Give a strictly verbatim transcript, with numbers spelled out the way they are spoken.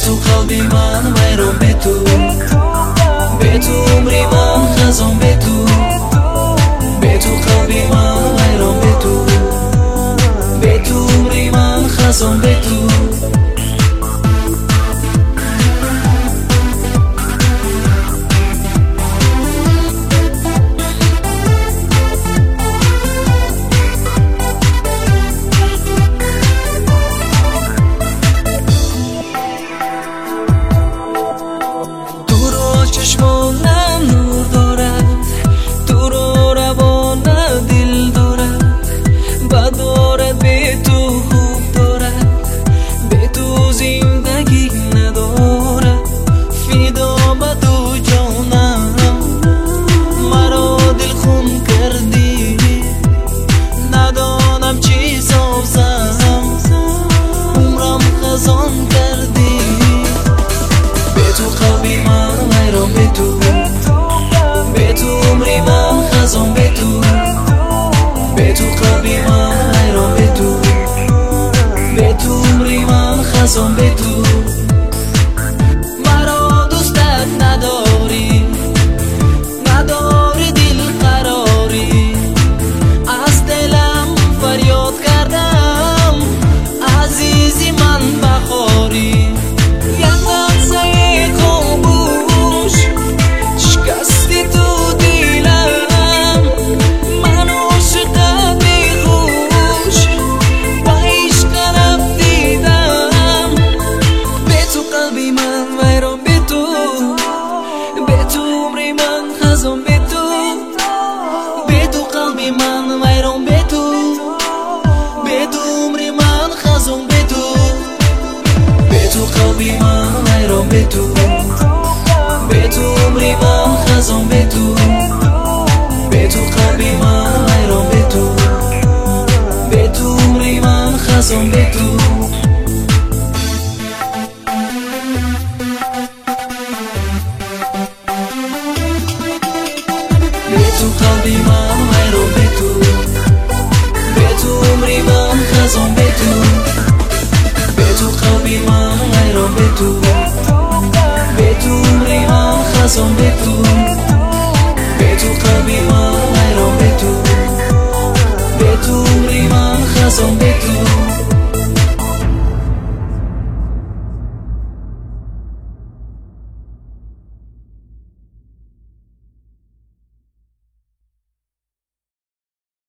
تو قلبی من ویران به تو، به تو عمری من خزان به تو، به تو قلبی من ویران به تو، به تو عمری من خزان به تو. چشمانم نور دارد، تو رو روان دل دارد، بد دارد به تو خوب دارد، به تو زندگی ندارد، فدا به تو جانم، مرا دل خون کردی، ندانم چی سازم، عمرم خزان کردی، به تو قلبی من ویران به تو، به تو عمری من خزان به تو، به تو قلبی من ویران به تو، به تو عمری من خزان به تو. مرا دوستت نداری، نداری دل قراری، از دلم فریاد کردم عزیزی من بخواری، خزان به تو، به تو قلبی من ویران به تو، به تو عمری من خزان به تو، به تو قلبی من ویران به تو، به تو عمری من خزان به تو، به تو قلبی من ویران به تو، به تو عمری من خزان به تو. تو قلبی من ویران به تو، به تو عمری من خزان به تو، به تو قلبی من ویران به تو، به تو عمری من خزان به تو، به تو قلبی من ویران به تو، به تو عمری من خزان به تو.